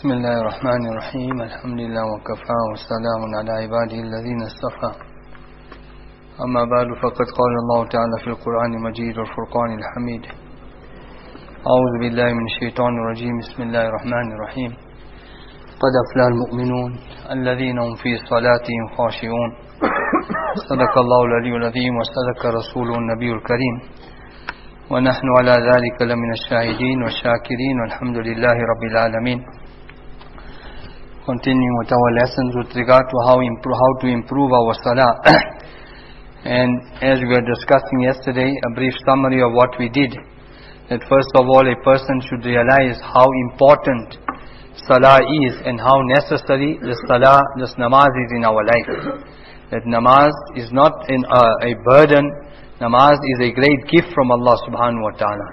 بسم الله الرحمن الرحيم الحمد لله وكفى والسلام على عباده الذين اصطفى أما بعد فقد قال الله تعالى في القرآن المجيد والفرقان الحميد أعوذ بالله من الشيطان الرجيم بسم الله الرحمن الرحيم قد أفلح المؤمنون الذين هم في صلاتهم خاشعون صدق الله العلي العظيم وصدق رسوله النبي الكريم ونحن على ذلك لمن الشاهدين والشاكرين والحمد لله رب العالمين. Continuing with our lessons with regard to how to improve our salah. And as we were discussing yesterday, a brief summary of what we did. That first of all, a person should realize how important salah is and how necessary this namaz is in our life. That namaz is not a burden. Namaz is a great gift from Allah subhanahu wa ta'ala.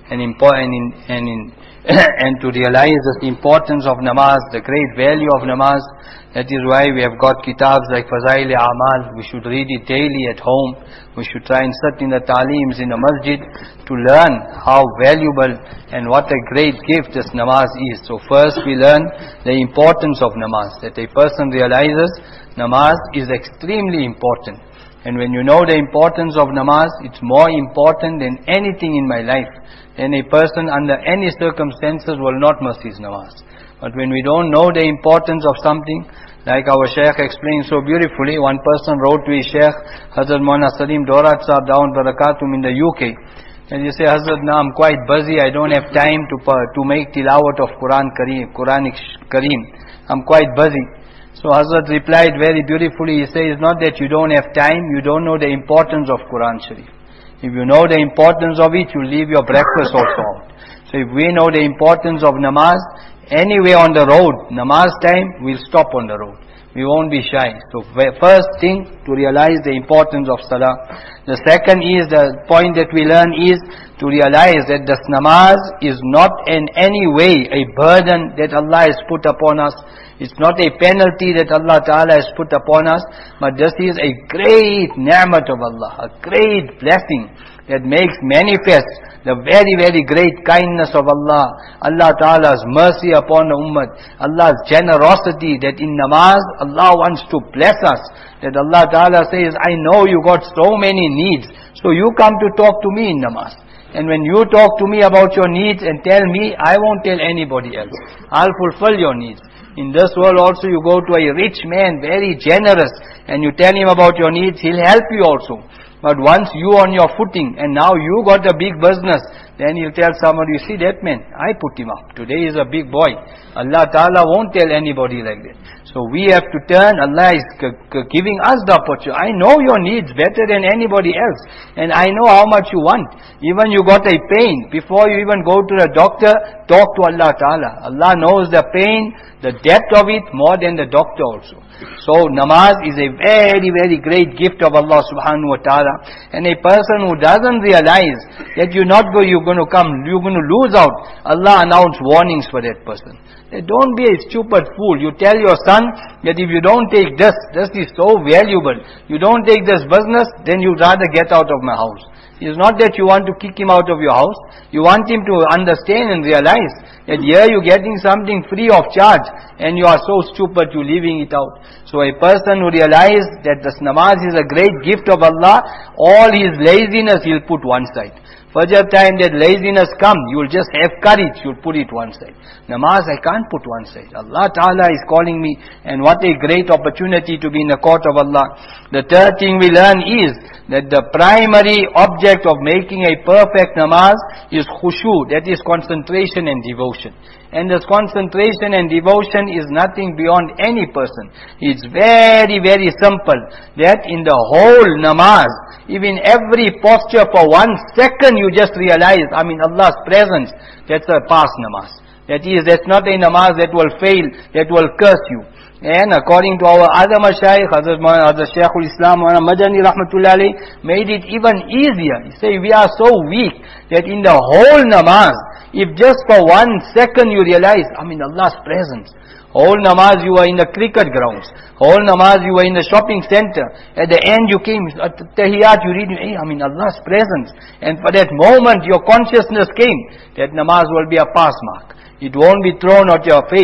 And to realize the importance of namaz, the great value of namaz, that is why we have got kitabs like Fazail A'mal. We should read it daily at home. We should try and sit in the taleems in the masjid to learn how valuable and what a great gift this namaz is. So first we learn the importance of namaz, that a person realizes namaz is extremely important. And when you know the importance of namaz, it's more important than anything in my life. Then a person under any circumstances will not miss his namaz. But when we don't know the importance of something, like our Shaykh explained so beautifully, one person wrote to his Shaykh, Hazrat Maulana Salim Dorat Sahab Dawood Barakatum in the UK. And you say, Hazrat, now I'm quite busy, I don't have time to make tilawat of Quranic Kareem. I'm quite busy. So Hazrat replied very beautifully, he says, not that you don't have time, you don't know the importance of Quran Sharif. If you know the importance of it, you leave your breakfast also out. So if we know the importance of namaz, anywhere on the road, namaz time, we'll stop on the road. We won't be shy. So first thing, to realize the importance of salah. The second is, the point that we learn is, to realize that this namaz is not in any way a burden that Allah has put upon us. It's not a penalty that Allah Ta'ala has put upon us, but this is a great ni'mat of Allah, a great blessing that makes manifest the very, very great kindness of Allah, Allah Ta'ala's mercy upon the ummah, Allah's generosity, that in namaz, Allah wants to bless us. That Allah Ta'ala says, I know you got so many needs, so you come to talk to me in namaz. And when you talk to me about your needs and tell me, I won't tell anybody else. I'll fulfill your needs. In this world also, you go to a rich man, very generous, and you tell him about your needs, he'll help you also. But once you on your footing, and now you got a big business, then he'll tell somebody, you see that man, I put him up. Today is a big boy. Allah Ta'ala won't tell anybody like that. So we have to turn, Allah is giving us the opportunity. I know your needs better than anybody else. And I know how much you want. Even you got a pain, before you even go to the doctor, talk to Allah Ta'ala. Allah knows the pain, the depth of it, more than the doctor also. So namaz is a very, very great gift of Allah subhanahu wa ta'ala. And a person who doesn't realize that you're going to lose out, Allah announced warnings for that person. Don't be a stupid fool. You tell your son that if you don't take this is so valuable. You don't take this business, then you'd rather get out of my house. It's not that you want to kick him out of your house. You want him to understand and realize that here you're getting something free of charge and you are so stupid you're leaving it out. So a person who realizes that this namaz is a great gift of Allah, all his laziness he'll put one side. Fajr time that laziness comes, you'll just have courage, you'll put it one side. Namaz I can't put one side. Allah Ta'ala is calling me, and what a great opportunity to be in the court of Allah. The third thing we learn is that the primary object of making a perfect namaz is khushu, that is concentration and devotion. And this concentration and devotion is nothing beyond any person. It's very, very simple. That in the whole namaz, even every posture for 1 second you just realize, Allah's presence, that's a past namaz. That's not a namaz that will fail, that will curse you. And according to our other mashayikh, Hazrat Shaykhul Islam Madani Rahmatullah alayhi, made it even easier. He said, we are so weak that in the whole namaz, if just for 1 second you realize, Allah's presence. Whole namaz you were in the cricket grounds. Whole namaz you were in the shopping center. At the end you came, at Tahiyyat you read, Allah's presence. And for that moment your consciousness came, that namaz will be a pass mark. It won't be thrown at your face.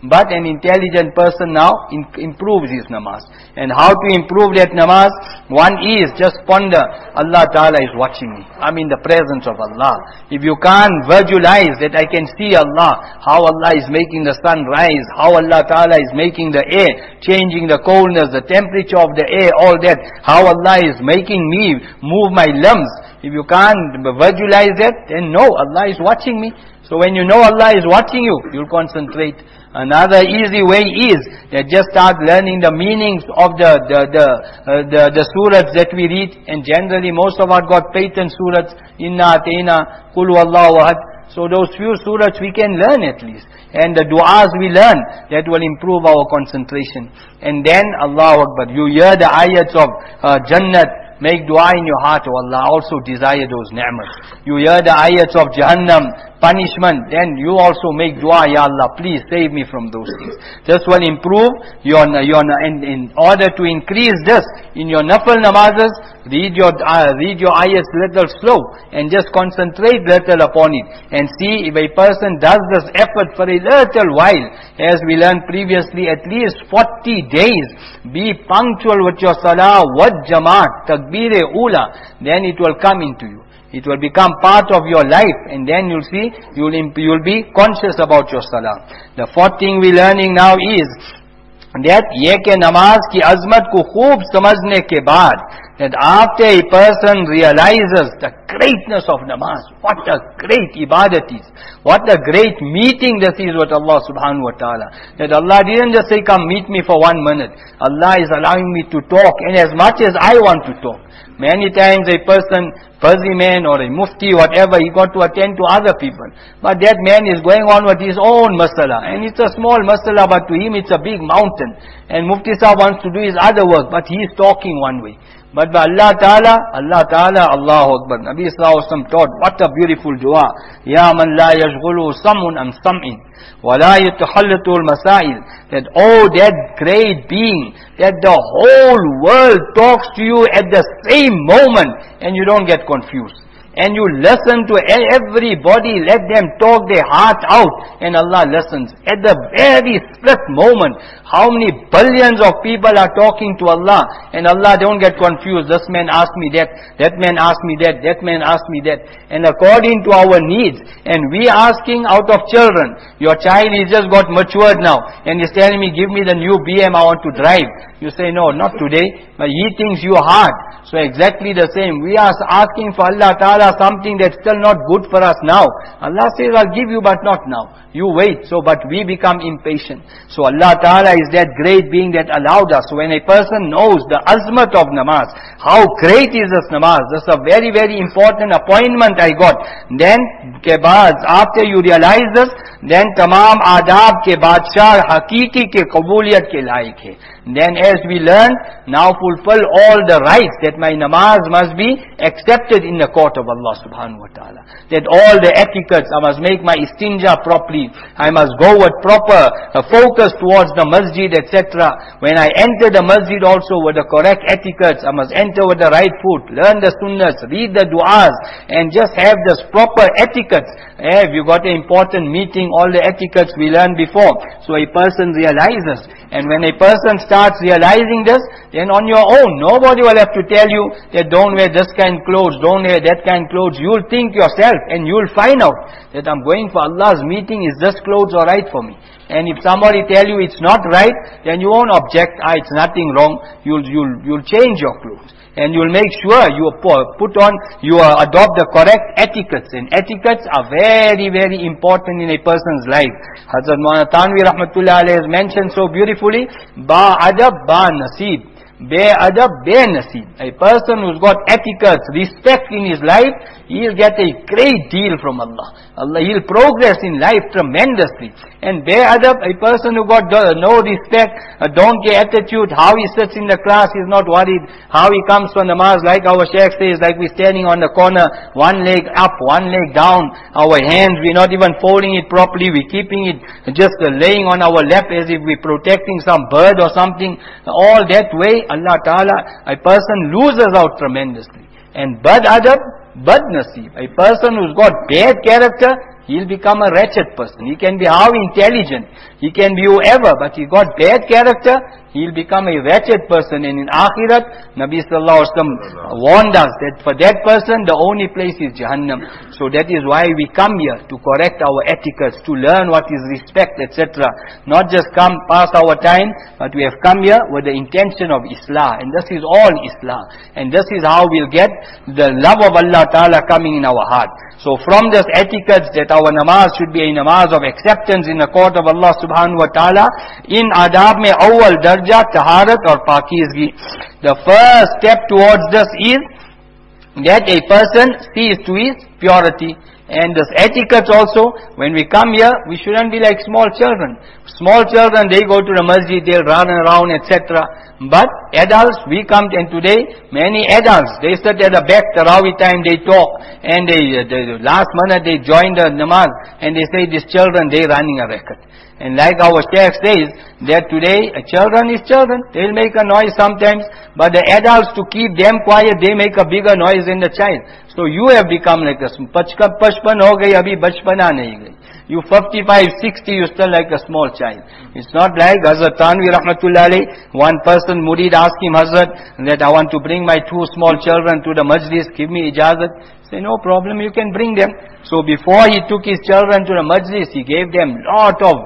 But an intelligent person now improves his namaz. And how to improve that namaz? One is, just ponder, Allah Ta'ala is watching me. I'm in the presence of Allah. If you can't visualize that I can see Allah, how Allah is making the sun rise, how Allah Ta'ala is making the air, changing the coldness, the temperature of the air, all that, how Allah is making me move my limbs. If you can't visualize that, then no, Allah is watching me. So when you know Allah is watching you, you'll concentrate. Another easy way is that just start learning the meanings of the surahs that we read. And generally most of us got patent surahs, Inna Atayna, Qul Huwallahu Ahad. So those few surahs we can learn at least. And the du'as we learn, that will improve our concentration. And then, Allahu Akbar, you hear the ayats of Jannat, make dua in your heart, oh Allah, also desire those ni'mats. You hear the ayats of Jahannam, punishment, then you also make dua, Ya Allah, please save me from those things. This will improve in order to increase this in your nafil namazes, read your ayats little slow and just concentrate little upon it. And see if a person does this effort for a little while, as we learned previously, at least 40 days, be punctual with your salah, what jamaat, takbir-e-ula, then it will come into you. It will become part of your life, and then you'll see, you'll be conscious about your salah. The fourth thing we're learning now is that ye ke namaz ki azmat ko khoob samajhne ke baad, that after a person realizes the greatness of namaz, what a great ibadat is, what a great meeting this is with Allah subhanahu wa ta'ala, that Allah didn't just say, come meet me for 1 minute. Allah is allowing me to talk, and as much as I want to talk. Many times a person, fuzzy man or a mufti, whatever, he got to attend to other people. But that man is going on with his own masala. And it's a small masala, but to him it's a big mountain. And Mufti Sahib wants to do his other work, but he is talking one way. But by Allah Ta'ala, Allahu Akbar. Nabi Sallallahu Alaihi Wasallam taught, what a beautiful dua. Ya man la yashghulu samun am sam'in, wa la yatakhallatu al-masail. That, oh, that great being, that the whole world talks to you at the same moment, and you don't get confused. And you listen to everybody, let them talk their heart out, and Allah listens. At the very split moment, how many billions of people are talking to Allah, and Allah don't get confused. This man asked me that man asked me that man asked me that. And according to our needs, and we asking out of children, your child is just got matured now, and he's telling me, give me the new BM I want to drive. You say, no, not today, but he thinks you are hard. So exactly the same, we are asking for Allah Ta'ala something that's still not good for us now. Allah says, I'll give you, but not now. You wait. So, but we become impatient. So Allah Ta'ala is that great being that allowed us. So when a person knows the azmat of namaz, how great is this namaz, this is a very, very important appointment I got. Then, ke baad, after you realize this, then tamam adab ke badshah hakiki ke qabuliyat ke laik hai. Then as we learn, now fulfill all the rights that my namaz must be accepted in the court of Allah subhanahu wa ta'ala. That all the etiquettes, I must make my istinja properly, I must go with proper focus towards the masjid, etc. When I enter the masjid also with the correct etiquettes, I must enter with the right foot, learn the sunnahs, read the du'as, and just have this proper etiquettes. If you got an important meeting, all the etiquettes we learned before. So a person realizes. And when a person starts realizing this, then on your own, nobody will have to tell you that don't wear this kind of clothes, don't wear that kind of clothes. You'll think yourself and you'll find out that I'm going for Allah's meeting, is this clothes alright for me? And if somebody tell you it's not right, then you won't object, it's nothing wrong. You'll change your clothes. And you'll make sure you adopt the correct etiquettes. And etiquettes are very, very important in a person's life. Hazrat Maulana Thanvi Rahmatullah Alayhi has mentioned so beautifully, ba adab ba nasib. Be adab be nasib. A person who's got etiquettes, respect in his life, he'll get a great deal from Allah. He'll progress in life tremendously. And be adab, a person who got no respect, a donkey attitude, how he sits in the class, he's not worried. How he comes for namaz, like our Shaykh says, like we're standing on the corner, one leg up, one leg down, our hands, we're not even folding it properly, we're keeping it just laying on our lap as if we're protecting some bird or something. All that way, Allah Ta'ala, a person loses out tremendously. And bad adab, bad nasib. A person who's got bad character, he'll become a wretched person. He can be how intelligent, he can be whoever, but he got bad character, he'll become a wretched person. And in Akhirat, Nabi sallallahu alaihi wasallam warned us that for that person, the only place is Jahannam. So that is why we come here, to correct our etiquettes, to learn what is respect, etc. Not just come pass our time, but we have come here with the intention of Islah. And this is all Islah. And this is how we'll get the love of Allah Ta'ala coming in our heart. So from this etiquette that our namaz should be a namaz of acceptance in the court of Allah Subhanahu Wa Ta'ala, in adab mein awwal darja taharat or pakizgi. The first step towards this is that a person sees to his purity. And this etiquette also, when we come here, we shouldn't be like small children. Small children, they go to the masjid, they'll run around, etc. But adults, we come, and today, many adults, they sit at the back, Tarawih time, they talk, and the last minute they join the namaz, and they say, these children, they running a racket. And like our Shaykh says, that today, children is children, they'll make a noise sometimes, but the adults, to keep them quiet, they make a bigger noise than the child. So you have become like a, pachpan ho gayi, abhi bachpana nahi gayi. You 55, 60, you still like a small child. It's not like Hazrat Tanvi Rahmatullah alayh, one person, Murid, asked him, Hazrat, that I want to bring my 2 small children to the majlis, give me ijazat. Say, no problem, you can bring them. So before he took his children to the majlis, he gave them lot of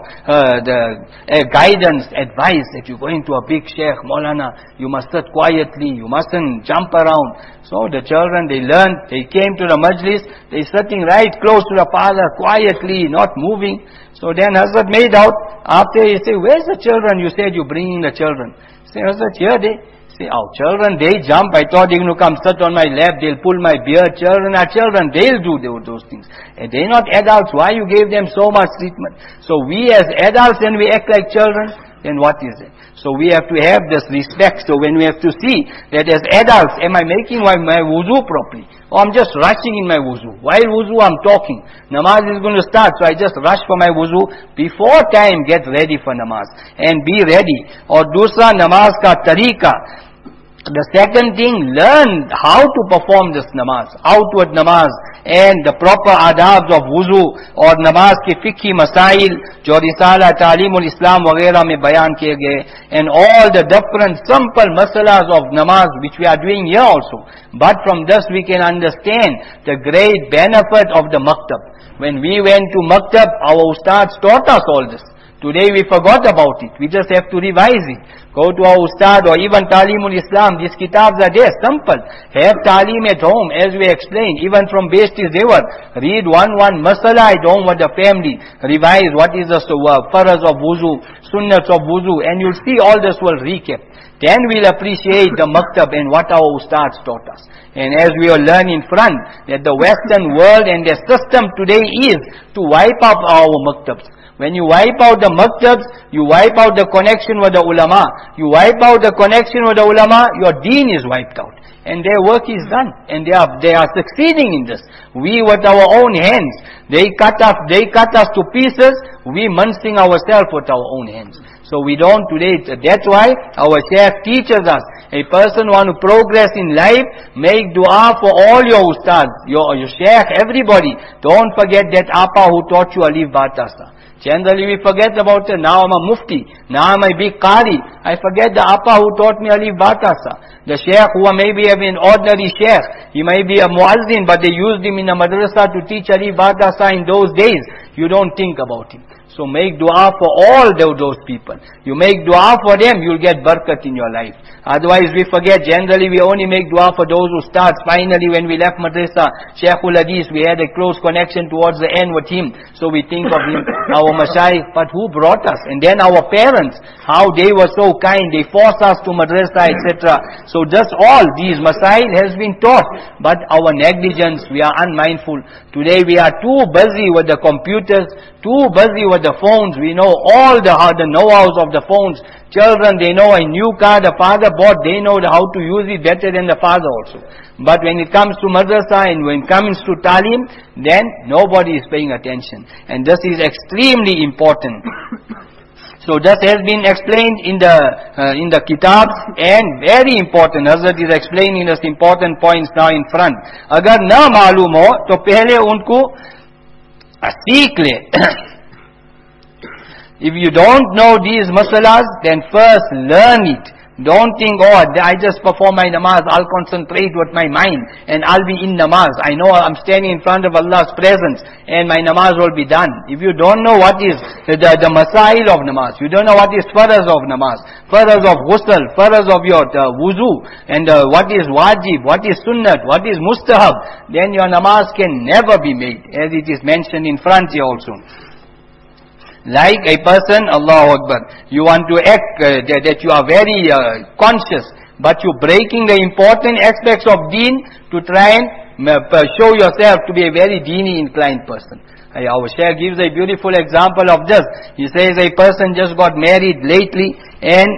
guidance, advice, that you're going to a big sheikh, Maulana, you must sit quietly, you mustn't jump around. So the children, they learned, they came to the majlis, they sitting right close to the parlor, quietly, not moving. So then Hazrat made out, after he said, where's the children? You said you're bringing the children. Say, Hazrat, here they say, oh, children, they jump. I thought they're going to come sit on my lap, they'll pull my beard. Children are children, they'll do those things. And they're not adults. Why you gave them so much treatment? So we as adults, when we act like children, then what is it? So we have to have this respect. So when we have to see that as adults, am I making my wuzu properly? Or I'm just rushing in my wuzu. While wuzu I'm talking. Namaz is going to start, so I just rush for my wuzu. Before time, get ready for namaz. And be ready. Or dusra namaz ka tariqa. The second thing, learn how to perform this namaz, outward namaz, and the proper adabs of wuzu, or namaz ke fiqhi masail, jo risala ta'limul islam वगैरह में बयान किए गए, and all the different simple masalas of namaz which we are doing here also. But from this we can understand the great benefit of the maktab. When we went to maktab, our ustads taught us all this. Today we forgot about it. We just have to revise it. Go to our ustad or even Talimul Islam. These kitabs are there, simple. Have talim at home, as we explained. Even from base to Zevar. Read one masala at home with the family. Revise what is the faraz of wuzu, sunnats of wuzu, and you'll see all this will recap. Then we'll appreciate the maktab and what our ustads taught us. And as we will learn in front, that the Western world and their system today is to wipe out our maktabs. When you wipe out the maktabs, you wipe out the connection with the ulama. You wipe out the connection with the ulama, your deen is wiped out. And their work is done. And they are succeeding in this. We with our own hands, they cut us to pieces, we mincing ourselves with our own hands. So we don't today, that's why our Shaykh teaches us, a person want to progress in life, make dua for all your ustads, your Shaykh, everybody. Don't forget that Appa who taught you Alif Batasa. Generally we forget about it. Now I'm a mufti. Now I'm a big qari. I forget the Appa who taught me Alif Batasa. The Shaykh who may be an ordinary Shaykh. He may be a muazzin, but they used him in a madrasa to teach Alif Batasa in those days. You don't think about him. So make dua for all those people. You make dua for them, you'll get barakat in your life. Otherwise we forget, generally we only make dua for those who start. Finally when we left madrasa, Shaykhul Hadith, we had a close connection towards the end with him. So we think of him, our mashayikh, but who brought us? And then our parents, how they were so kind, they forced us to madrasa, etc. So just all these masail has been taught. But our negligence, we are unmindful. Today we are too busy with the computers, too busy with the phones. We know all the know-hows of the phones. Children, they know a new car the father bought, they know how to use it better than the father also. But when it comes to madrasa and when it comes to talim, then nobody is paying attention. And this is extremely important. So this has been explained in the kitabs, and very important. Hazrat is explaining this important points now in front. Agar na malum ho, to pehle unko सीख ले. If you don't know these masalas, then first learn it. Don't think, oh, I just perform my namaz, I'll concentrate with my mind, and I'll be in namaz. I know I'm standing in front of Allah's presence, and my namaz will be done. If you don't know what is the masail of namaz, you don't know what is faraz of namaz, faraz of ghusl, faraz of your wuzu, and what is wajib, what is sunnat, what is mustahab, then your namaz can never be made, as it is mentioned in front here also. Like a person, Allahu Akbar, you want to act that you are very conscious, but you're breaking the important aspects of deen to try and show yourself to be a very deeny inclined person. Our Shaykh gives a beautiful example of this. He says a person just got married lately, and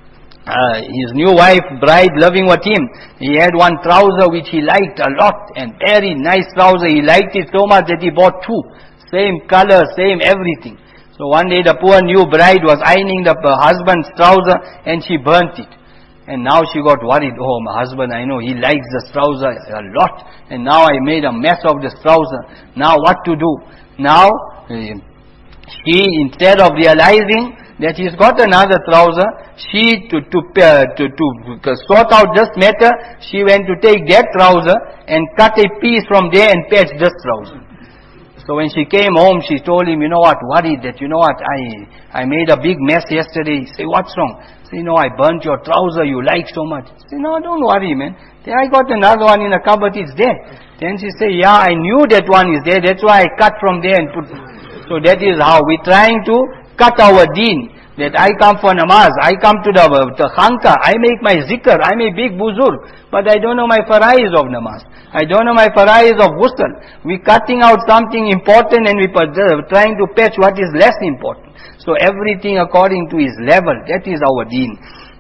his new wife, bride, living with him. He had one trouser which he liked a lot, and very nice trouser. He liked it so much that he bought two. Same color, same everything. So one day the poor new bride was ironing the husband's trouser, and she burnt it. And now she got worried. Oh, my husband, I know he likes this trouser a lot, and now I made a mess of this trouser. Now what to do? Now, she, instead of realizing that he's got another trouser, she, to sort out this matter, she went to take that trouser and cut a piece from there and patch this trouser. So when she came home, she told him, worried that, I made a big mess yesterday. He said, what's wrong? He said, I burnt your trouser you like so much. He said, no, don't worry, man. Then I got another one in the cupboard, it's there. Then she said, yeah, I knew that one is there, that's why I cut from there and put. So that is how we're trying to cut our deen. That I come for namaz, I come to the khanka, I make my zikr, I'm a big buzurg, but I don't know my faraiz of namaz. I don't know my faraiz of ghusl. We're cutting out something important and we're trying to patch what is less important. So everything according to his level, that is our deen.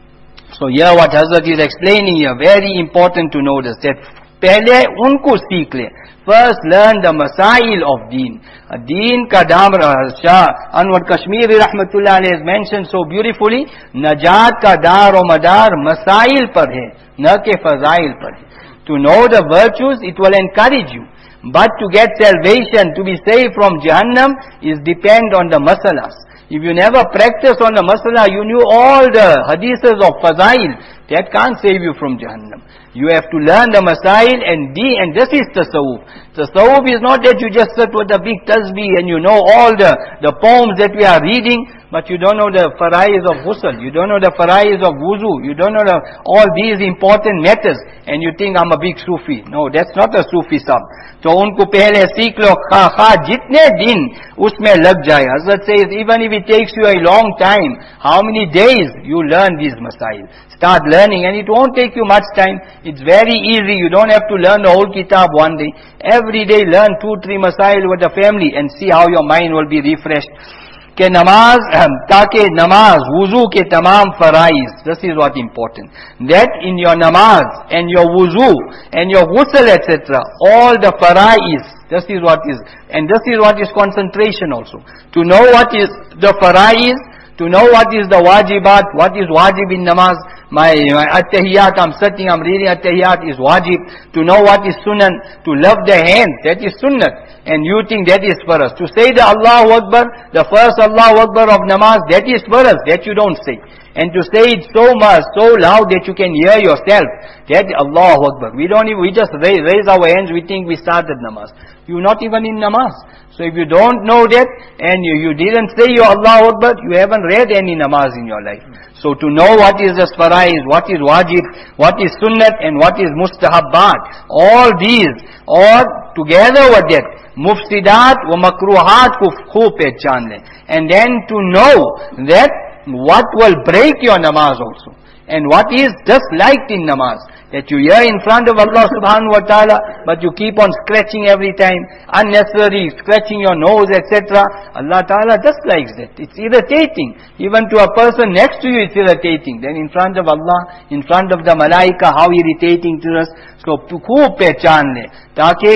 So here what Hazrat is explaining here, very important to know this, that pehle unko seekh le. First learn the masail of deen. Deen ka dam, Shah Anwar Kashmiri rahmatullah alayhi has mentioned so beautifully, najat ka dar o madar masail par hai, na ke fazail par hai. To know the virtues, it will encourage you. But to get salvation, to be saved from Jahannam, is depend on the masalas. If you never practice on the masala, you knew all the hadiths of fazail, that can't save you from Jahannam. You have to learn the masail and this is tasawwuf. Tasawwuf is not that you just sit with a big tasbih and you know all the poems that we are reading, but you don't know the faraiz of ghusl, you don't know the faraiz of wuzu, you don't know all these important matters, and you think I'm a big Sufi. No, that's not a Sufi sab. So unko pehle seekh lo kha jitne din usme lag jaye. Hazrat says even if it takes you a long time, how many days you learn these masail. Start learning and it won't take you much time. It's very easy. You don't have to learn the whole kitab one day. Every day learn 2-3 masail with the family and see how your mind will be refreshed. Ke namaz, taake namaz, wuzu ke tamam faraiz. This is what important. That in your namaz and your wuzu and your ghusl etc. all the faraiz. This is what is, and this is what is concentration also. To know what is the faraiz, to know what is the wajibat, what is wajib in namaz. My at-tahiyyat, I'm sitting, I'm reading at-tahiyyat is wajib. To know what is sunan, to love the hands, that is sunnat. And you think that is for us. To say the Allahu Akbar, the first Allahu Akbar of namaz, that is for us, that you don't say. And to say it so much, so loud that you can hear yourself, that Allahu Akbar. We just raise our hands, we think we started namaz. You're not even in namaz. So if you don't know that, and you didn't say your Allahu Akbar, you haven't read any namaz in your life. So to know what is the faraiz, what is wajib, what is sunnat, and what is mustahabbat, all these, or together with that, mufsidat wa makruhat ko khub pehchan le. And then to know that what will break your namaz also, and what is disliked in namaz. That you hear in front of Allah subhanahu wa ta'ala, but you keep on scratching every time, unnecessary, scratching your nose, etc. Allah ta'ala dislikes that. It's irritating. Even to a person next to you, it's irritating. Then in front of Allah, in front of the malaika, how irritating to us. So, khub pehchan le. Taake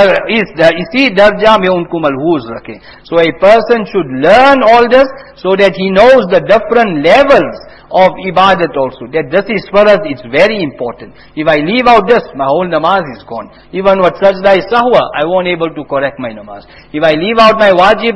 isi darja mein unko malhooz rakhe. So a person should learn all this, so that he knows the different levels of ibadat also. That this is for us, it's very important. If I leave out this, my whole namaz is gone. Even what sajda is sahwa, I won't able to correct my namaz. If I leave out my wajib,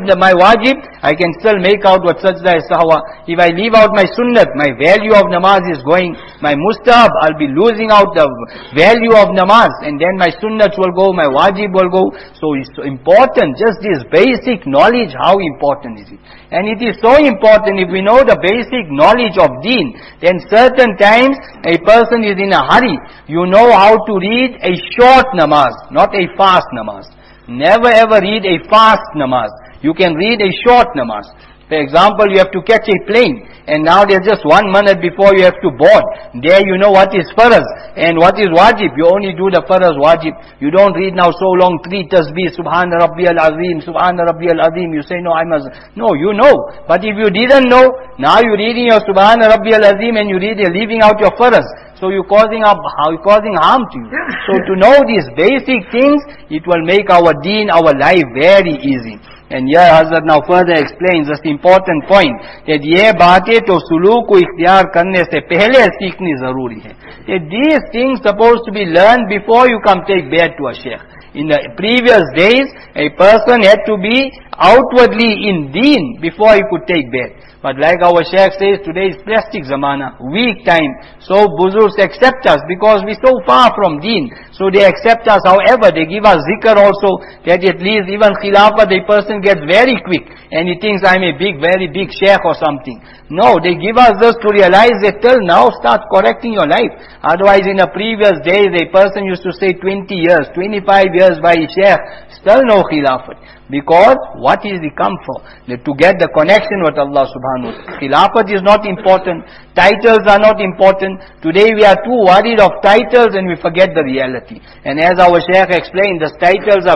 I can still make out what sajda is sahwa. If I leave out my sunnat, my value of namaz is going. My mustahab, I'll be losing out the value of namaz, and then my sunnats will go, my wajib will go. So it's important, just this basic knowledge, how important is it? And it is so important, if we know the basic knowledge of deen, then certain times a person is in a hurry. You know how to read a short namaz, not a fast namaz. Never ever read a fast namaz. You can read a short namaz. For example, you have to catch a plane, and now there's just 1 minute before you have to board. There you know what is faraz and what is wajib. You only do the faraz wajib. You don't read now so long, 3 tasbih, Subhana Rabbiyal Azim, Subhana Rabbiyal Azim. You say, no, I must. No, you know. But if you didn't know, now you're reading your Subhana Rabbiyal Azim and you're leaving out your faraz. So you're causing harm to you. So to know these basic things, it will make our deen, our life very easy. And here Hazrat now further explains this important point, that ye baatein to suluk ko ikhtiyar karne se pehle seekhni zaruri hai. That these things supposed to be learned before you come take bayat to a sheikh. In the previous days, a person had to be outwardly in deen before he could take bayat. But like our Shaykh says, today is plastic zamana, weak time. So buzurgs accept us because we're so far from deen. So they accept us. However, they give us zikr also, that at least even khilafah, the person gets very quick. And he thinks I'm a very big Shaykh or something. No, they give us this to realize that till now start correcting your life. Otherwise in the previous days, a person used to stay 20 years, 25 years by his Shaykh, still no khilafat. Because what is the come for? To get the connection with Allah subhanahu wa ta'ala. Khilafat is not important. Titles are not important. Today we are too worried of titles and we forget the reality. And as our Shaykh explained, the titles are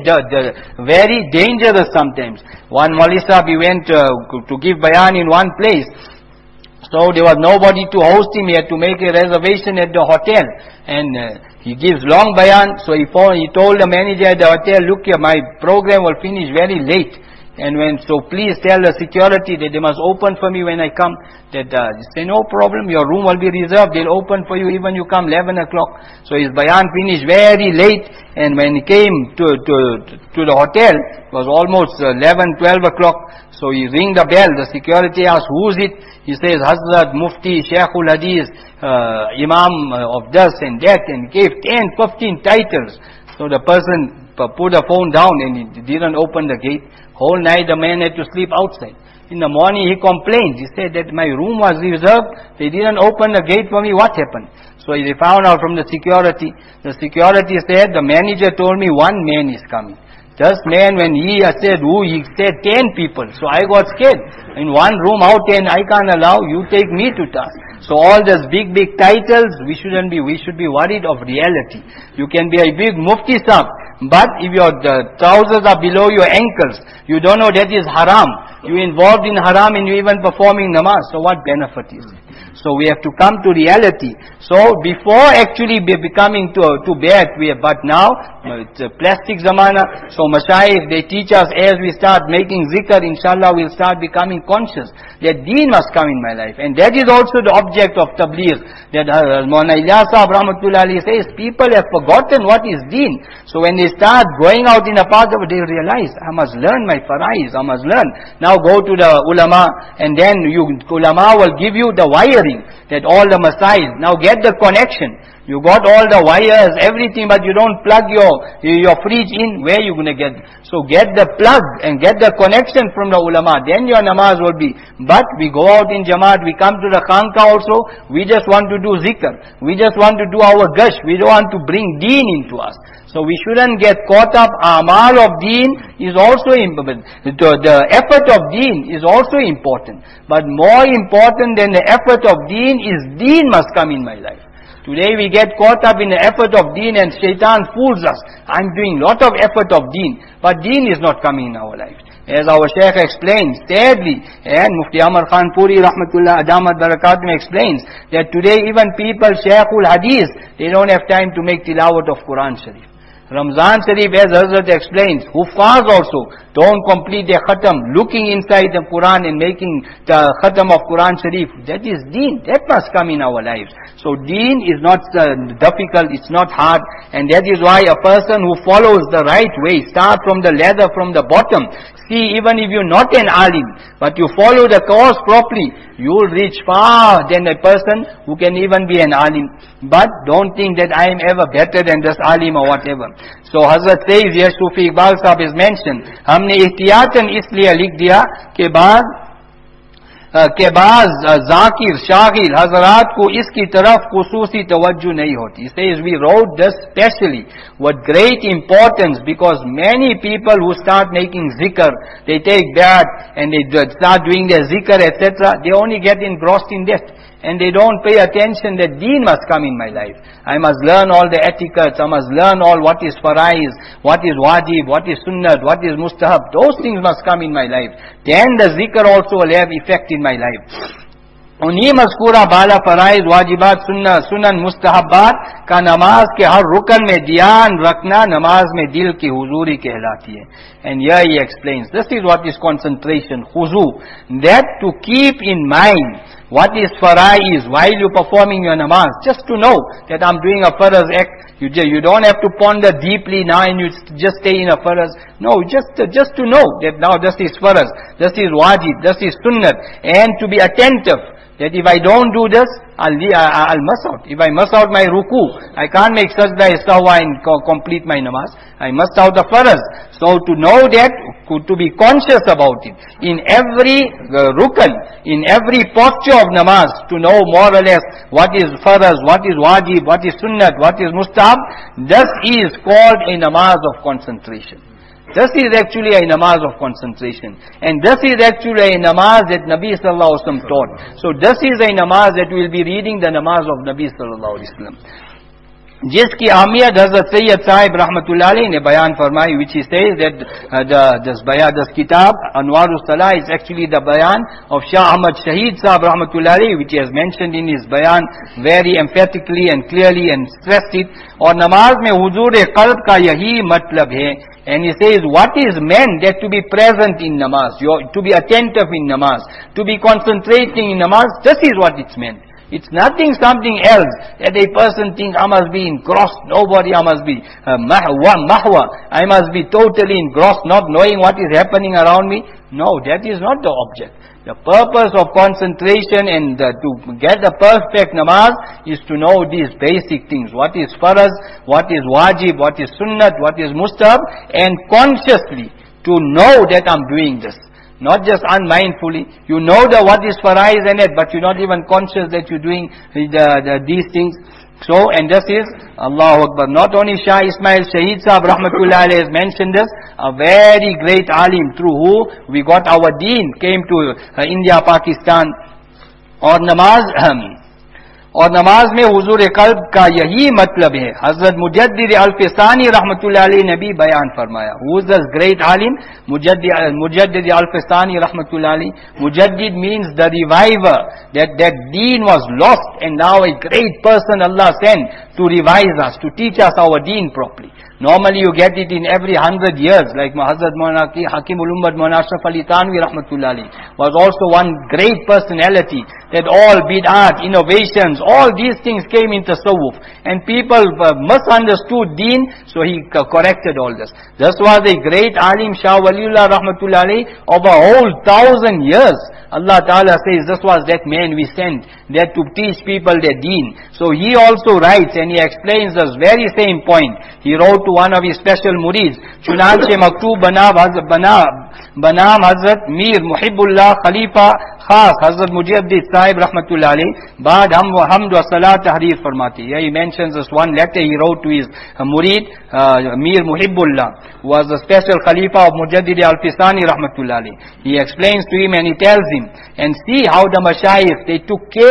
very dangerous sometimes. One Maulvi Sahib, he went to give bayan in one place. So there was nobody to host him. He had to make a reservation at the hotel. And he gives long bayan. So he told the manager at the hotel, look here, my program will finish very late. And so please tell the security that they must open for me when I come. That say, no problem, your room will be reserved. They'll open for you even you come 11 o'clock. So his bayan finished very late. And when he came to the hotel, it was almost 11, 12 o'clock. So he rang the bell. The security asked, who's it? He says, Hazrat, Mufti, Shaykhul Hadith, Imam of this and that, and gave 10, 15 titles. So the person put the phone down and he didn't open the gate. Whole night the man had to sleep outside. In the morning he complained. He said that my room was reserved. They didn't open the gate for me. What happened? So they found out from the security. The security said, the manager told me 1 man is coming. Just man, when he said who, he said 10 people. So I got scared. In one room, how 10? I can't allow. You take me to task. So all those big titles, we should be worried of reality. You can be a big mufti sahib, but if your trousers are below your ankles, you don't know that is haram. You're involved in haram and you're even performing namaz. So what benefit is it? So we have to come to reality. So before actually becoming to bayat, but now it's a plastic zamana. So mashayikh, they teach us as we start making zikr, inshallah we'll start becoming conscious that deen must come in my life. And that is also the object of tabligh. That Maulana Ilyas Sahib Rahmatullah Alayhi says, people have forgotten what is deen. So when they start going out in a path, they realize, I must learn my faraiz, I must learn. Now go to the ulama, and then ulama will give you the wiring, that all the masail. Now get the connection. You got all the wires, everything, but you don't plug your fridge in. Where you going to get? So get the plug and get the connection from the ulama. Then your namaz will be. But we go out in Jamaat, we come to the khanqa also, we just want to do zikr. We just want to do our gush. We don't want to bring deen into us. So we shouldn't get caught up. Amal of deen is also important. The effort of deen is also important. But more important than the effort of deen is deen must come in my life. Today we get caught up in the effort of deen and shaitan fools us. I'm doing lot of effort of deen, but deen is not coming in our life. As our Shaykh explains, sadly, and Mufti Amar Khan Puri Rahmatullah Adamat Barakatum explains, that today even people, Shaykhul Hadith, they don't have time to make tilawat of Quran Sharif. Ramzan Sharif, as Hazrat explains, Huffaz also don't complete their khatam, looking inside the Quran and making the khatam of Quran Sharif. That is deen. That must come in our lives. So deen is not difficult, it's not hard, and that is why a person who follows the right way, start from the ladder from the bottom. See, even if you're not an alim, but you follow the course properly, you will reach far than a person who can even be an alim. But don't think that I am ever better than this alim or whatever. So Hazrat says, yes, Sufi Iqbal Sahab is mentioned, हमने इhtiyatan इसलिए लिख दिया के बाद जाकिर शागिल हजरात को इसकी तरफ खुसूसी तवज्जो नहीं होती. He says we wrote this specially with great importance because many people who start making zikr, they take that and they start doing their zikr etc. They only get engrossed in that. And they don't pay attention that deen must come in my life. I must learn all the etiquettes, I must learn all what is faraiz, what is wajib, what is sunnat, what is mustahab. Those things must come in my life. Then the zikr also will have effect in my life. उन्हीं मज़कूरा बाला फराइज वाजिबात सुनन मुस्तहब्बात का नमाज के हर रुकन में ध्यान रखना नमाज में दिल की हुजूरी कहलाती है. And here he explains, this is what is concentration, huzu, that to keep in mind what is faraiz while you performing your namaz, just to know that I'm doing a faraz act. You don't have to ponder deeply now and you just stay in a faraz. No, just to know that now this is faraz, this is wajib, this is sunnat, and to be attentive. That if I don't do this, I'll miss out. If I miss out my ruku, I can't make sajda istahwa and complete my namaz. I miss out the faraz. So to know that, to be conscious about it, in every rukan, in every posture of namaz, to know more or less what is faraz, what is wajib, what is sunnat, what is mustahab, this is called a namaz of concentration. This is actually a namaz of concentration. And this is actually a namaz that Nabi sallallahu alaihi wasallam taught. So this is a namaz that we will be reading the namaz of Nabi sallallahu alaihi wasallam. जिसकी अहमियत हज़रत सैयद साहिब रहमतुल्लाह अलैह ने बयान फरमाई, which he says that this kitab Anwarus Salah is actually the bayan of Shah Ahmad Shaheed Sahib rahmatullah alayhi, which he has mentioned in his bayan very emphatically and clearly and stressed it. और नमाज में हुजूर क़ल्ब का यही मतलब है. And he says, what is meant that to be present in namaz, to be attentive in namaz, to be concentrating in namaz, this is what it's meant. It's nothing something else that a person thinks I must be engrossed, nobody, I must be mahwa, I must be totally engrossed, not knowing what is happening around me. No, that is not the object. The purpose of concentration and to get the perfect namaz is to know these basic things. What is faraz, what is wajib, what is sunnat, what is mustahab, and consciously to know that I'm doing this. Not just unmindfully. You know what is faraiz and it, but you're not even conscious that you're doing these things. So, and this is Allahu Akbar. Not only Shah Ismail Shaheed Sahib rahmatullah alayhi has mentioned this, a very great alim through who we got our deen, came to India, Pakistan. और नमाज में हुजूर क़ल्ब का यही मतलब है. हजरत मुजद्दिद अल-फ़िसानी रहमतुल्लाह अलैहि ने भी बयान फरमाया. Who is this great alim? Mujaddid al-Fistani rahmatullahi alayhi. Mujaddid means the reviver. That deen was lost and now a great person Allah sent to revise us, to teach us our deen properly. Normally you get it in every 100 years, like Hazrat Hakim ul-Ummad Maulana Ashraf Ali Thanwi rahmatullahi alayhi was also one great personality, that all bid'at, innovations, all these things came into tasawwuf, and people misunderstood deen, so he corrected all this. This was a great alim, Shah Waliullah rahmatullahi alayhi, of a whole 1,000 years. Allah Ta'ala says this was that man we sent, that to teach people their deen. So he also writes and he explains this very same point. He wrote to one of his special murids, Chunanche Maktub Banam Hazrat Mir Muhibbullah Khalifa Khas Hazrat Mujaddid Sahib rahmatullah alayhi Baad Hamd wa Salah Tahrir Farmati. Here he mentions this one letter he wrote to his murid Mir Muhibbullah, who was the special Khalifa of Mujaddid al-Fistani rahmatullah alayhi. He explains to him and he tells him, and see how the Mashayikh, they took care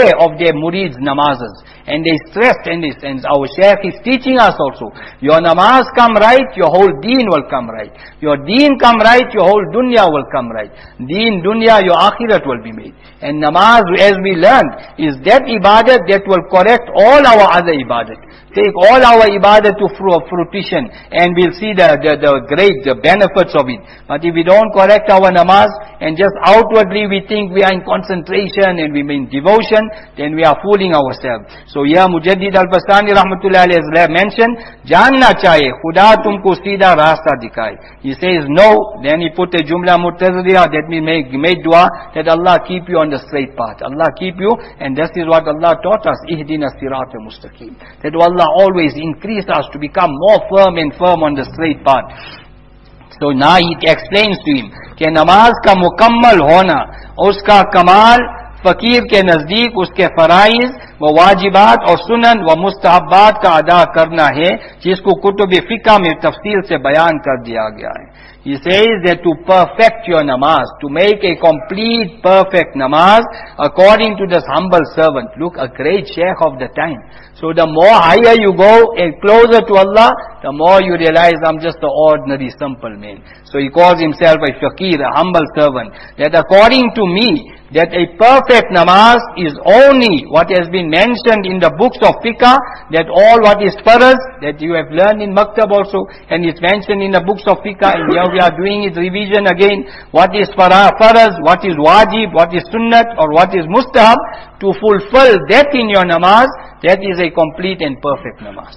care of their murids' namazes. And they stressed, and our Shaykh is teaching us also, your namaz come right, your whole deen will come right. Your deen come right, your whole dunya will come right. Deen, dunya, your akhirat will be made. And namaz, as we learned, is that ibadat that will correct all our other ibadat. Take all our ibadat to fruition, and we'll see the great benefits of it. But if we don't correct our namaz, and just outwardly we think we are in concentration and we mean devotion, then we are fooling ourselves. So here Mujaddid al-Bastani rahmatullahi alayhi has mentioned, Janna chahiye, Khuda tumko seedha rasta dikhaye. He says no, then he put a jumla mutazidiyah, that means made dua, that Allah keep you on the straight path. Allah keep you, and this is what Allah taught us, Ihdina sirata mustaqim. That Allah always increase us to become more firm and firm on the straight path. So now he explains to him, कि नमाज का मुकम्मल होना, उसका कमाल फकीर के नजदीक उसके फराइज व वाजिबात और सुनन व मुस्तहब्बात का अदा करना है, जिसको कुतुब फिक़ह में तफसील से बयान कर दिया गया है. He says that to perfect your namaz, to make a complete perfect namaz, according to this humble servant. Look, a great sheikh of the time. So the more higher you go and closer to Allah, the more you realize I'm just an ordinary simple man. So he calls himself a faqir, a humble servant. That according to me, that a perfect namaz is only what has been mentioned in the books of fiqh, that all what is faraz, that you have learned in maktab also, and it's mentioned in the books of fiqh, and here we are doing its revision again, what is faraz, what is wajib, what is sunnat, or what is mustahab, to fulfill that in your namaz, that is a complete and perfect namaz.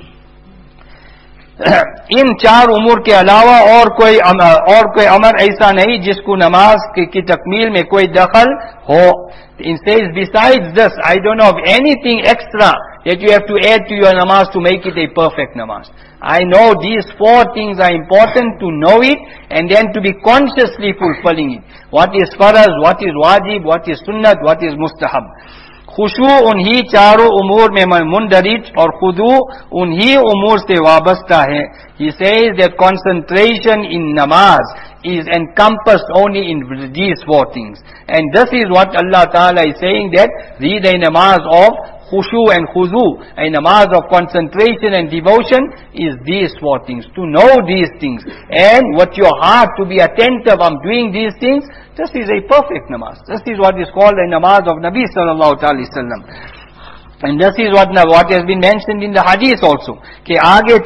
इन चार उमूर के अलावा और कोई अमर ऐसा नहीं जिसको नमाज की तकमील में कोई दखल हो. It says, besides this, I don't know of anything extra that you have to add to your namaz to make it a perfect namaz. I know these four things are important, to know it and then to be consciously fulfilling it. What is faraz, what is wajib, what is sunnat, what is mustahab. खुशू उन्हीं चारों उमूर में मुंदरिज और खुदू उन्हीं उमूर से वाबस्ता है. He says that concentration in namaz is encompassed only in these four things. And this is what Allah Ta'ala is saying, that read a namaz of khushu and khudu, a namaz of concentration and devotion, is these four things. To know these things, and with your heart to be attentive, I'm doing these things, this is a perfect namaz. This is what is called a namaz of Nabi sallallahu alaihi wasallam. And this is what has been mentioned in the hadith also. कि आगे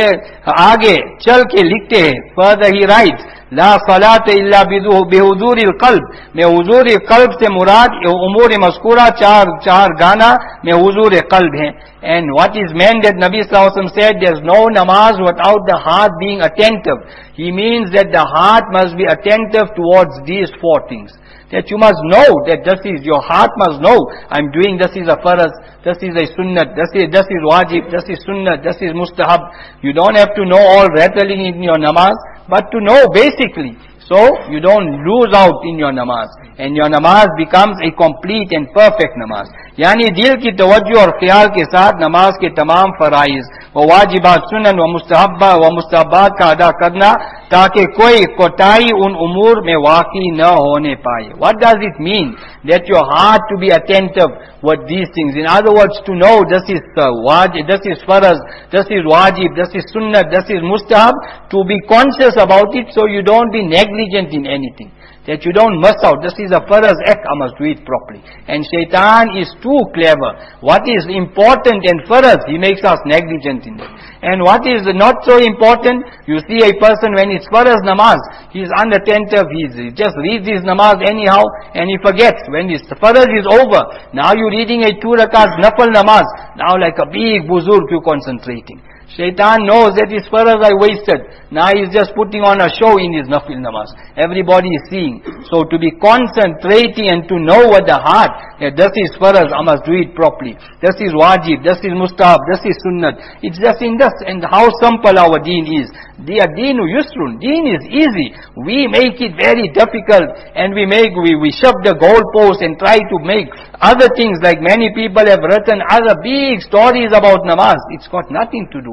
चल के लिखते हैं. Further he writes, ला सलात इल्ला बेहुजूर कल्ब, में हुजूर कल्ब से मुराद उमूर मज़कूरा चार गाना में हुजूर कल्ब है. And what is meant that Nabi sallallahu alaihi wasallam said, there's no namaz without the heart being attentive. He means that the heart must be attentive towards these four things. That you must know that this is, your heart must know, I'm doing, this is a faraz, this is a sunnat, this is wajib, this is sunnat, this is mustahab. You don't have to know all rattling in your namaz, but to know basically, so you don't lose out in your namaz, and your namaz becomes a complete and perfect namaz. यानी दिल की तवज्जो और ख्याल के साथ नमाज के तमाम फराइज व वाजिबात सुनन व मुस्तहब्बात का अदा करना, ताकि कोई कोताही उन उमूर में वाक़ई न होने पाए. What does it mean that your heart to be attentive with these things? In other words, to know this is wajib, this is faraz, this is wajib, this is sunnah, this is mustahab, to be conscious about it so you don't be negligent in anything. That you don't miss out. This is a faraz act, I must do it properly. And shaitan is too clever. What is important and faraz, he makes us negligent in it. And what is not so important, you see a person when it's faraz namaz, he's unattentive, he just reads his namaz anyhow, and he forgets. When his faraz is over, now you're reading a 2 rakats nafal namaz, now like a big buzurg you're concentrating. Shaitan knows that his faraz I wasted. Now he's just putting on a show in his nafil namaz. Everybody is seeing. So to be concentrating and to know with the heart that this is faraz, I must do it properly. This is wajib, this is mustahab, this is sunnat. It's just in this, and how simple our deen is. The deenu yusrun. Deen is easy. We make it very difficult, and we shove the goalpost and try to make other things, like many people have written other big stories about namaz. It's got nothing to do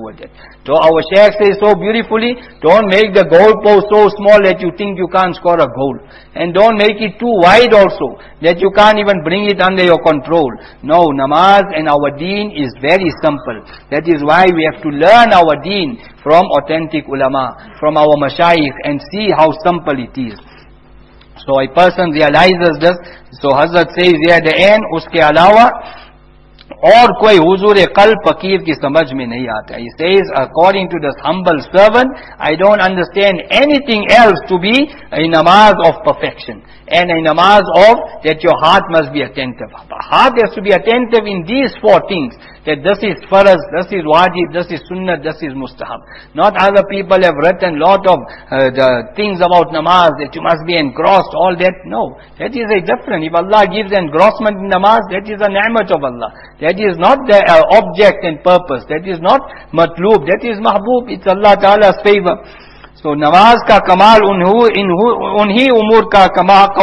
toward it. So our Shaykh says so beautifully, don't make the goalpost so small that you think you can't score a goal. And don't make it too wide also, that you can't even bring it under your control. No, namaz and our deen is very simple. That is why we have to learn our deen from authentic ulama, from our mashayikh, and see how simple it is. So a person realizes this. So Hazrat says here at the end, uske alawa और कोई हुजूर कल्ब फकीर की समझ में नहीं आता. He says, according to this humble servant, I don't understand anything else to be a namaz of perfection. And a namaz of that your heart must be attentive. The heart has to be attentive in these four things. That this is faraz, this is wajib, this is sunnah, this is mustahab. Not other people have written lot of the things about namaz, that you must be engrossed, all that. No, that is a different. If Allah gives engrossment in namaz, that is a ni'mat of Allah. That is not the object and purpose. That is not matloob. That is mahboob. It's Allah Ta'ala's favor. So नमाज का कमाल उन्हीं उमूर का कमा को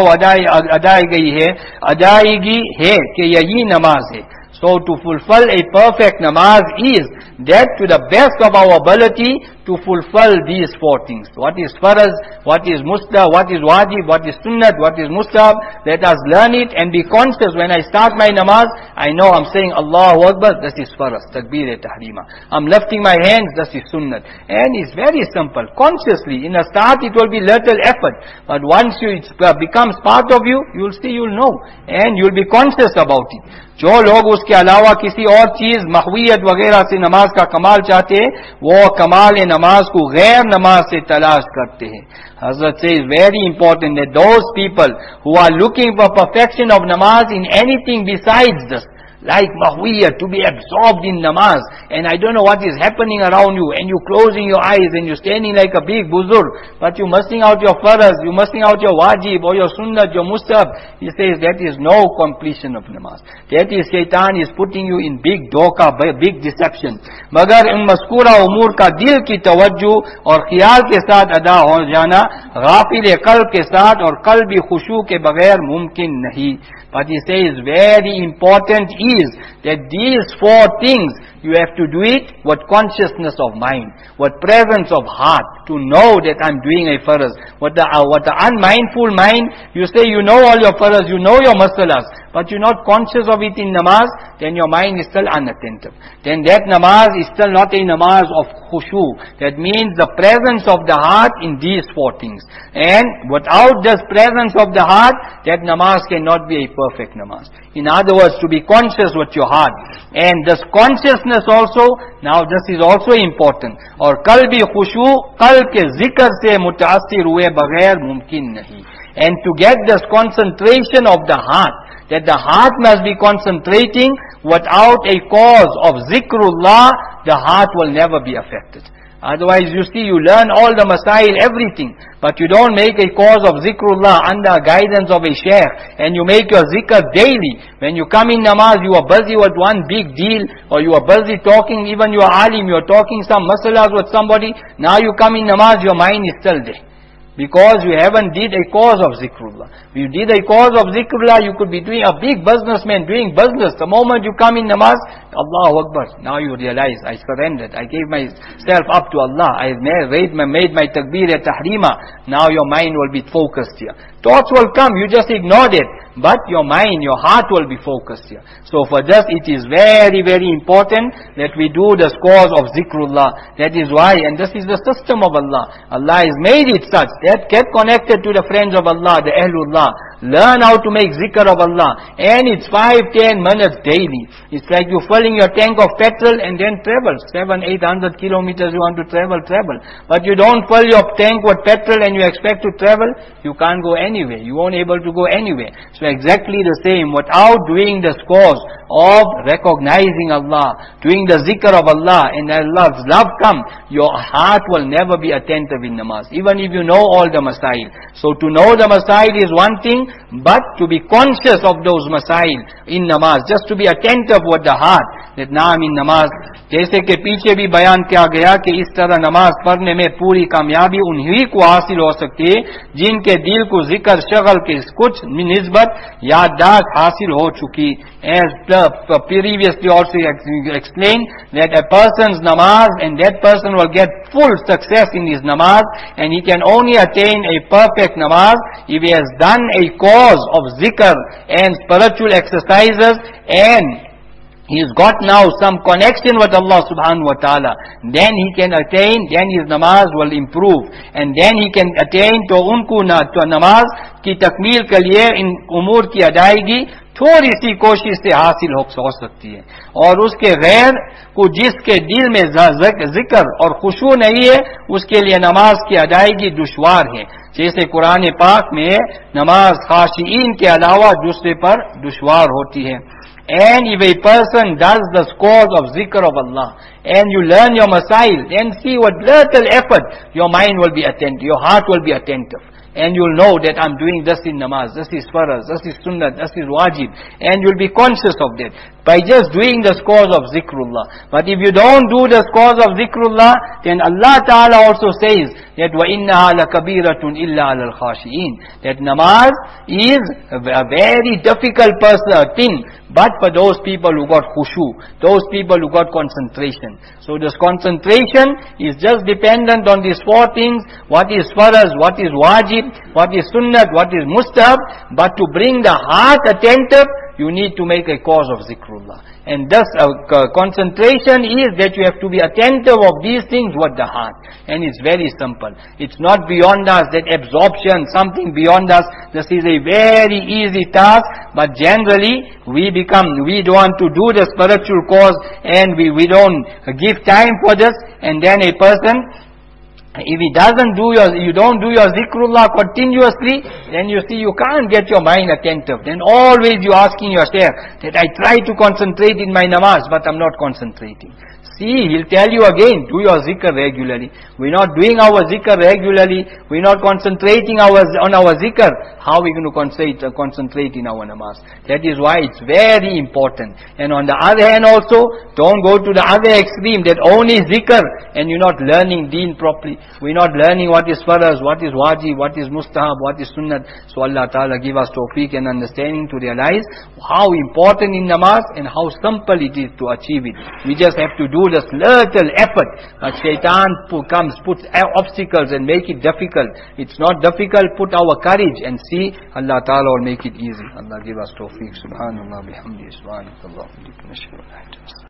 अदायगी है कि यही नमाज है. So to fulfill a perfect namaz is that to the best of our ability to fulfill these four things. What is faraz, what is mustahab, what is wajib, what is sunnat, what is mustahab. Let us learn it and be conscious. When I start my namaz, I know I'm saying Allahu Akbar, this is faraz, takbir-e-tahrima. I'm lifting my hands, this is sunnat. And it's very simple. Consciously, in the start it will be little effort. But once it becomes part of you, you'll see, you'll know. And you'll be conscious about it. जो लोग उसके अलावा किसी और चीज महवियत वगैरह से नमाज का कमाल चाहते हैं, वो कमाल नमाज को गैर नमाज से तलाश करते हैं. Hazrat says very important that those people who are looking for perfection of namaz in anything besides this, like mahwiyah, to be absorbed in namaz, and I don't know what is happening around you, and you closing your eyes, and you're standing like a big buzur, but you're missing out your faraz, you're missing out your wajib, or your sunnat, your mustahab. He says that is no completion of namaz. That is shaitan is putting you in big doka, big deception. मगर इन मस्कूरा उमूर का दिल की तवज्जो और ख्याल के साथ अदा हो जाना गाफिल कल्ब के साथ और कल्बी खुशू के बगैर मुमकिन नहीं. But he says very important is that these four things you have to do it with consciousness of mind, with presence of heart, to know that I'm doing a faraz. With the unmindful mind, you say you know all your faraz, you know your masalas, but you're not conscious of it in namaz, then your mind is still unattentive. Then that namaz is still not a namaz of khushu. That means the presence of the heart in these four things. And without this presence of the heart, that namaz cannot be a perfect namaz. In other words, to be conscious with your heart. And this consciousness also, now this is also important. और qalbi khushu, qalb ke zikr se mutaassir hue baghair mumkin nahi. And to get this concentration of the heart, that the heart must be concentrating, without a cause of zikrullah, the heart will never be affected. Otherwise, you see, you learn all the masail, everything, but you don't make a cause of zikrullah under guidance of a shaykh, and you make your zikr daily. When you come in namaz, you are busy with one big deal, or you are busy talking, even you are alim, you are talking some masalas with somebody. Now you come in namaz, your mind is still there. Because you haven't did a cause of zikrullah. If you did a cause of zikrullah, you could be doing a big businessman, doing business. The moment you come in namaz, Allahu Akbar. Now you realize, I surrendered. I gave myself up to Allah. I made my takbir-e-tahrima. Now your mind will be focused here. Thoughts will come, you just ignored it. But your mind, your heart will be focused here. So for this, it is very, very important that we do the cause of zikrullah. That is why, and this is the system of Allah. Allah has made it such that get connected to the friends of Allah, the Ahlullah. Learn how to make zikr of Allah. And it's 5-10 minutes daily. It's like you filling your tank of petrol and then travel. 700-800 kilometers you want to travel. But you don't fill your tank with petrol and you expect to travel, you can't go anywhere. You won't able to go anywhere. So exactly the same, without doing this cause of recognizing Allah, doing the zikr of Allah, and Allah's love come, your heart will never be attentive in namaz, even if you know all the masail. So to know the masail is one thing, but to be conscious of those masail in namaz, just to be attentive with the heart, that now I'm in namaz, जैसे कि पीछे भी बयान किया गया कि इस तरह नमाज पढ़ने में पूरी कामयाबी उन्हीं को हासिल हो सकती है जिनके दिल को जिक्र शगल के कुछ निस्बत याददाश्त हासिल हो चुकी. As previously also explained that a person's namaz, and that person will get full success in his namaz, and he can only attain a perfect namaz if he has done a cause of zikr and spiritual exercises, and he's got now some connection with Allah subhanahu wa ta'ala. Then he can attain, then his namaz will improve, and then he can attain to unku to namaz ki takmeel ke liye in umur ki adaigi थोड़ी सी कोशिश से हासिल हो सकती है. और उसके गैर को जिसके दिल में जिक्र और खुशू नहीं है, उसके लिए नमाज की अदायगी दुश्वार है. जैसे कुरान पाक में नमाज खाशिईन के अलावा दूसरे पर दुश्वार होती है. And if a person does the cause of zikr of Allah, and you learn your masail, then see what little effort, your mind will be attentive, your heart will be attentive. And you'll know that I'm doing this in namaz, this is farz, this is sunnah, this is wajib. And you'll be conscious of that by just doing the cause of zikrullah. But if you don't do the cause of zikrullah, then Allah Ta'ala also says that وَإِنَّهَا لَكَبِيرَةٌ إِلَّا عَلَى الْخَاشِئِينَ, that namaz is a very difficult thing, but for those people who got khushu, those people who got concentration. So this concentration is just dependent on these four things: what is farz, what is wajib, what is sunnat, what is mustahab. But to bring the heart attentive, you need to make a cause of zikrullah. And thus concentration is that you have to be attentive of these things with the heart. And it's very simple. It's not beyond us, that absorption, something beyond us. This is a very easy task, but generally we don't want to do the spiritual cause, and we don't give time for this. And then a person, if he you don't do your zikrullah continuously, then you see you can't get your mind attentive. Then always you asking yourself that I try to concentrate in my namaz, but I'm not concentrating. See, he'll tell you again, do your zikr regularly. We're not doing our zikr regularly. We're not concentrating on our zikr. How are we going to concentrate in our namaz? That is why it's very important. And on the other hand also, don't go to the other extreme, that only zikr and you're not learning deen properly. We're not learning what is farz, what is wajib, what is mustahab, what is sunnat. So Allah Ta'ala give us tawfiq and understanding to realize how important in namaz and how simple it is to achieve it. We just have to do this little effort. But shaitan puts obstacles and make it difficult. It's not difficult. Put our courage and see, Allah Ta'ala will make it easy. Allah give us tawfiq. Subhanallah bihamdi. Subhanallah.